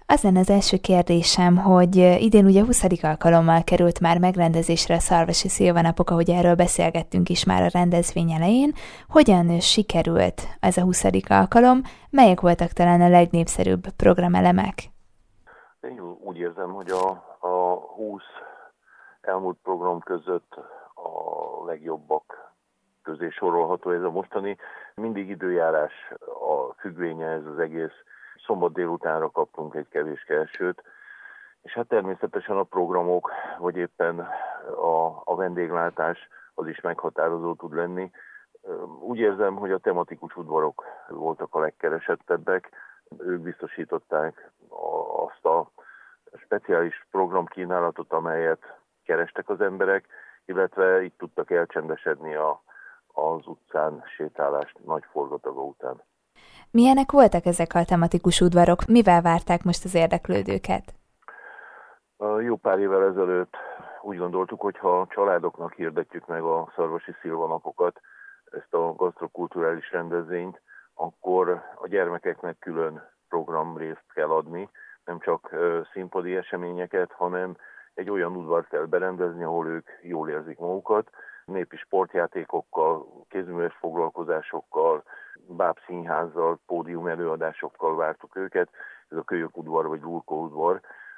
Az lenne az első kérdésem, hogy idén ugye 20. alkalommal került már megrendezésre a Szarvasi Szilvanapok, ahogy erről beszélgettünk is már a rendezvény elején. Hogyan sikerült ez a 20. alkalom? Melyek voltak talán a legnépszerűbb programelemek? Én úgy érzem, hogy a 20 elmúlt program között a legjobbak közé sorolható ez a mostani. Mindig időjárás a függvénye ez az egész. Szombat délutánra kaptunk egy kevés elsőt, és hát természetesen a programok, vagy éppen a vendéglátás az is meghatározó tud lenni. Úgy érzem, hogy a tematikus udvarok voltak a legkeresettebbek. Ők biztosították azt a speciális programkínálatot, amelyet kerestek az emberek, illetve itt tudtak elcsendesedni az utcán sétálás nagy forgataga után. Milyenek voltak ezek a tematikus udvarok? Mivel várták most az érdeklődőket? Jó pár évvel ezelőtt úgy gondoltuk, hogy ha a családoknak hirdetjük meg a Szarvasi Szilvanapokat, ezt a gasztrokulturális rendezvényt, akkor a gyermekeknek külön programrészt kell adni, nem csak színpadi eseményeket, hanem egy olyan udvart kell berendezni, ahol ők jól érzik magukat, népi sportjátékokkal, kézműves foglalkozásokkal, bábszínházzal, pódium előadásokkal vártuk őket, ez a Kölyök udvar vagy Lurkó udvar.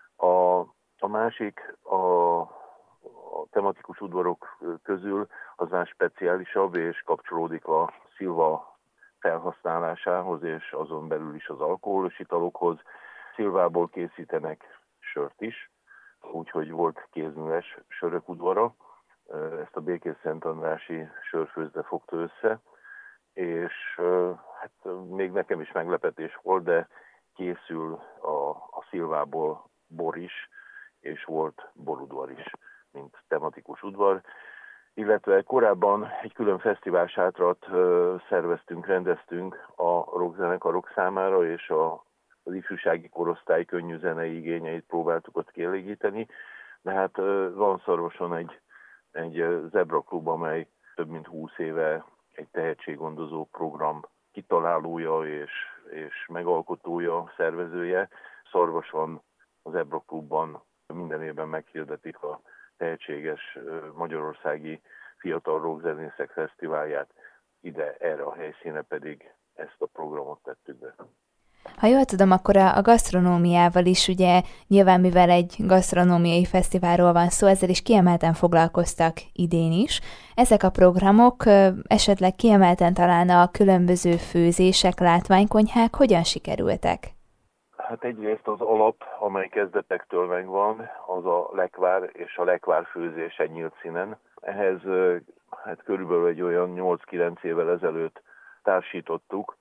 A másik, a tematikus udvarok közül az már speciálisabb, és kapcsolódik a szilva felhasználásához, és azon belül is az alkoholos italokhoz. Szilvából készítenek sört is, úgyhogy volt kézműves sörök udvara. Ezt a Békés-Szent Andrássy sörfőzde fogta össze, és hát még nekem is meglepetés volt, de készül a szilvából bor is, és volt borudvar is, mint tematikus udvar. Illetve korábban egy külön fesztiválsátrat szerveztünk, rendeztünk a rockzenekarok számára, és az ifjúsági korosztály könnyű zenei igényeit próbáltuk ott kielégíteni. De hát van Szarvason egy Zebra Klub, amely több mint 20 éve egy tehetséggondozó program kitalálója és megalkotója, szervezője. Szarvason az Zebra Klubban minden évben meghirdetik a tehetséges magyarországi fiatal rockzenészek fesztiválját, ide erre a helyszíne pedig ezt a programot tettük be. Ha jól tudom, akkor a gasztronómiával is, ugye nyilván mivel egy gasztronómiai fesztiválról van szó, ezzel is kiemelten foglalkoztak idén is. Ezek a programok esetleg kiemelten talán a különböző főzések, látványkonyhák hogyan sikerültek? Hát egyrészt az alap, amely kezdetektől megvan, az a lekvár és a lekvárfőzés egy nyílt színen. Ehhez hát körülbelül egy olyan 8-9 évvel ezelőtt társítottuk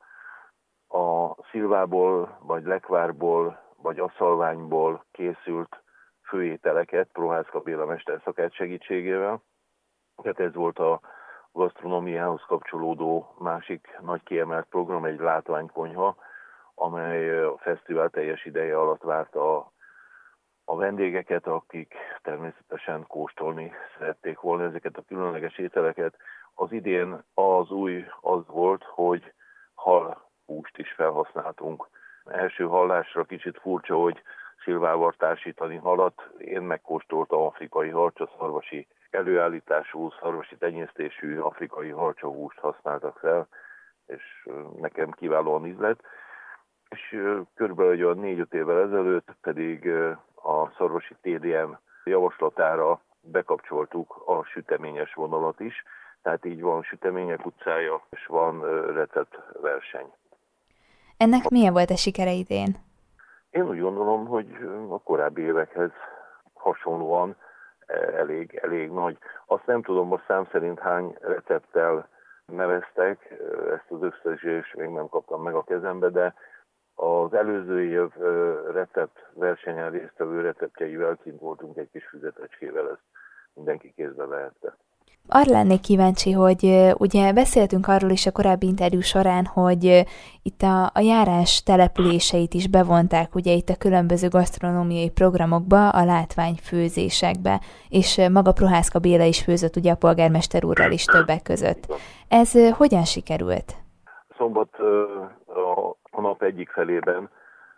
a szilvából, vagy lekvárból, vagy aszalványból készült főételeket Prohászka Béla mesterszakács segítségével. Tehát ez volt a gasztronómiához kapcsolódó másik nagy kiemelt program, egy látványkonyha, amely a fesztivál teljes ideje alatt várta a vendégeket, akik természetesen kóstolni szerették volna ezeket a különleges ételeket. Az idén az új az volt, hogy halhúst is felhasználtunk. Első hallásra kicsit furcsa, hogy szilvával társítani halat. Én megkóstoltam afrikai harcsaszarvasi előállítású, szarvasi tenyésztésű afrikai harcsahúst használtak fel, és nekem kiválóan ízlett. És körülbelül olyan 4-5 évvel ezelőtt pedig a szarvasi TDM javaslatára bekapcsoltuk a süteményes vonalat is, tehát így van Sütemények utcája, és van receptverseny. Ennek milyen volt a sikere idén? Én úgy gondolom, hogy a korábbi évekhez hasonlóan elég nagy. Azt nem tudom, most szám szerint hány recepttel neveztek, ezt az összesítést még nem kaptam meg a kezembe, de az előző év receptversenyen résztvevő receptjeivel kint voltunk egy kis füzetecskével, ezt mindenki kézbe vehette. Arra lennék kíváncsi, hogy ugye beszéltünk arról is a korábbi interjú során, hogy itt a járás településeit is bevonták ugye itt a különböző gasztronómiai programokba, a látványfőzésekbe, és maga Prohászka Béla is főzött ugye a polgármester úrral is többek között. Ez hogyan sikerült? Szombat a nap egyik felében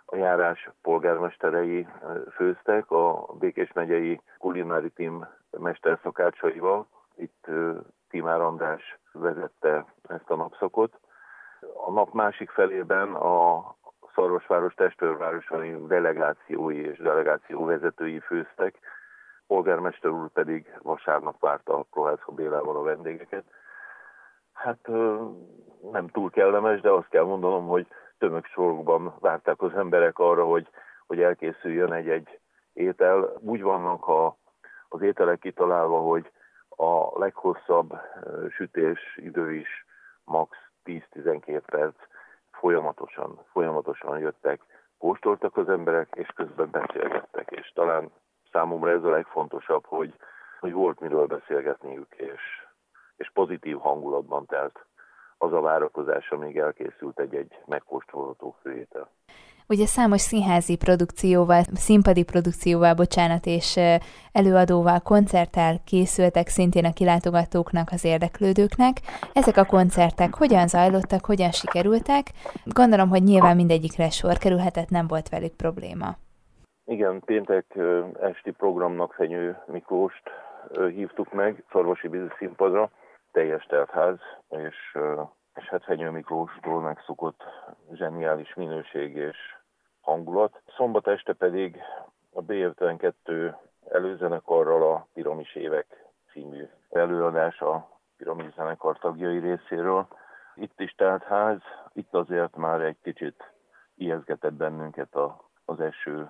A járás polgármesterei főztek a Békés megyei kulinári tím mesterszakácsaival. Itt Timár András vezette ezt a napszakot. A nap másik felében a Szarvasváros testvérvárosai delegációi és delegációvezetői főztek, polgármester úr pedig vasárnap várta a Prohászka Bélával a vendégeket. Hát nem túl kellemes, de azt kell mondanom, hogy tömegsorokban várták az emberek arra, hogy elkészüljön egy étel. Úgy vannak az ételek kitalálva, hogy a leghosszabb sütés idő is max. 10-12 perc, folyamatosan jöttek, kóstoltak az emberek, és közben beszélgettek. És talán számomra ez a legfontosabb, hogy volt miről beszélgetniük, és pozitív hangulatban telt az a várakozás, amíg elkészült egy megkóstolható főétel. Ugye számos színházi produkcióval, színpadi produkcióval, és előadóval, koncerttel készültek szintén a kilátogatóknak, az érdeklődőknek. Ezek a koncertek hogyan zajlottak, hogyan sikerültek? Gondolom, hogy nyilván mindegyikre sor kerülhetett, nem volt velük probléma. Igen, péntek esti programnak Fenyő Miklóst hívtuk meg Szarvasi Vízi Színpadra, teljes teltház, és hát Fenyő Miklóstól megszokott zseniális minőség és hangulat. Szombat este pedig a B52 előzenekarral a Piramis évek című előadás a Piramis zenekar tagjai részéről. Itt is teltház, itt azért már egy kicsit ijeszgetett bennünket az eső,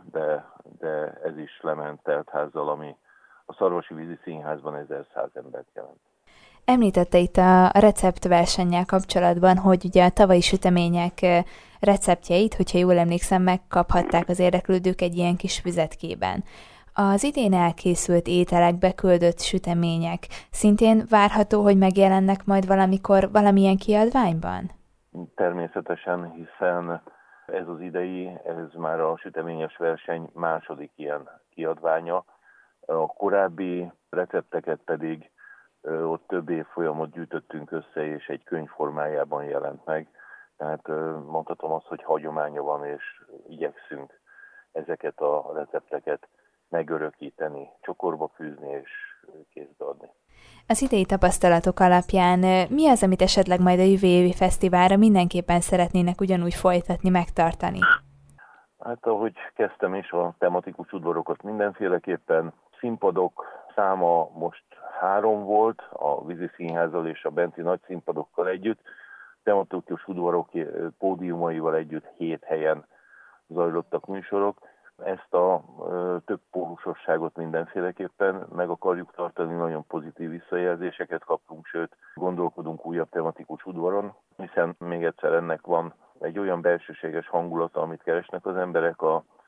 de ez is lement teltházzal, ami a Szarvasi Vízi Színházban 1100 embert jelent. Említette itt a receptversennyel kapcsolatban, hogy ugye a tavalyi sütemények receptjeit, hogyha jól emlékszem, megkaphatták az érdeklődők egy ilyen kis füzetkében. Az idén elkészült ételek, beküldött sütemények szintén várható, hogy megjelennek majd valamikor valamilyen kiadványban? Természetesen, hiszen ez az idei, ez már a süteményes verseny második ilyen kiadványa. A korábbi recepteket pedig ott több évfolyamot gyűjtöttünk össze, és egy könyv formájában jelent meg. Tehát mondhatom azt, hogy hagyománya van, és igyekszünk ezeket a recepteket megörökíteni, csokorba fűzni és kézbe adni. Az idei tapasztalatok alapján mi az, amit esetleg majd a jövő évi fesztiválra mindenképpen szeretnének ugyanúgy folytatni, megtartani? Hát ahogy kezdtem is, a tematikus udvarokat mindenféleképpen. Színpadok száma most 3 volt, a Vízi Színházzal és a benti nagy színpadokkal együtt. Tematikus udvarok pódiumaival együtt 7 helyen zajlottak műsorok. Ezt a több pólusosságot mindenféleképpen meg akarjuk tartani, nagyon pozitív visszajelzéseket kaptunk, sőt gondolkodunk újabb tematikus udvaron, hiszen még egyszer ennek van egy olyan belsőséges hangulata, amit keresnek az emberek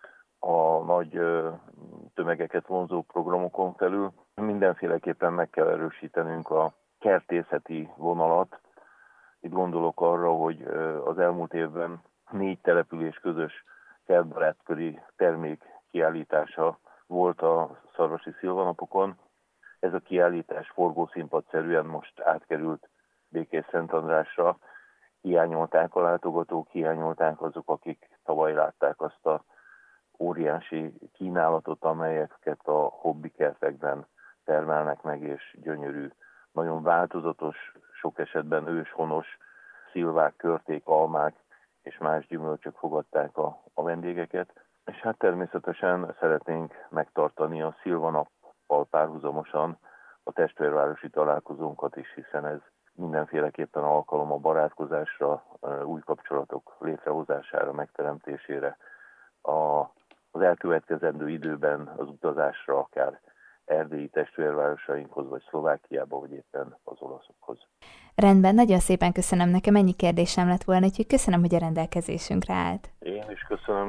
a nagy tömegeket vonzó programokon felül. Mindenféleképpen meg kell erősítenünk a kertészeti vonalat. Itt gondolok arra, hogy az elmúlt évben 4 település közös kertbarátköri termék kiállítása volt a Szarvasi Szilvanapokon. Ez a kiállítás forgószínpadszerűen most átkerült Békés-Szentandrásra. Hiányolták a látogatók, hiányolták azok, akik tavaly látták azt a óriási kínálatot, amelyeket a hobbikertekben termelnek meg, és gyönyörű, nagyon változatos, sok esetben őshonos szilvák, körték, almák és más gyümölcsök fogadták a vendégeket. És hát természetesen szeretnénk megtartani a Szilvanappal párhuzamosan a testvérvárosi találkozónkat is, hiszen ez mindenféleképpen alkalom a barátkozásra, új kapcsolatok létrehozására, megteremtésére, az elkövetkezendő időben az utazásra, akár erdélyi testvérvárosainkhoz, vagy Szlovákiába, vagy éppen az olaszokhoz. Rendben, nagyon szépen köszönöm, nekem ennyi kérdésem lett volna, úgyhogy köszönöm, hogy a rendelkezésünkre állt. Én is köszönöm.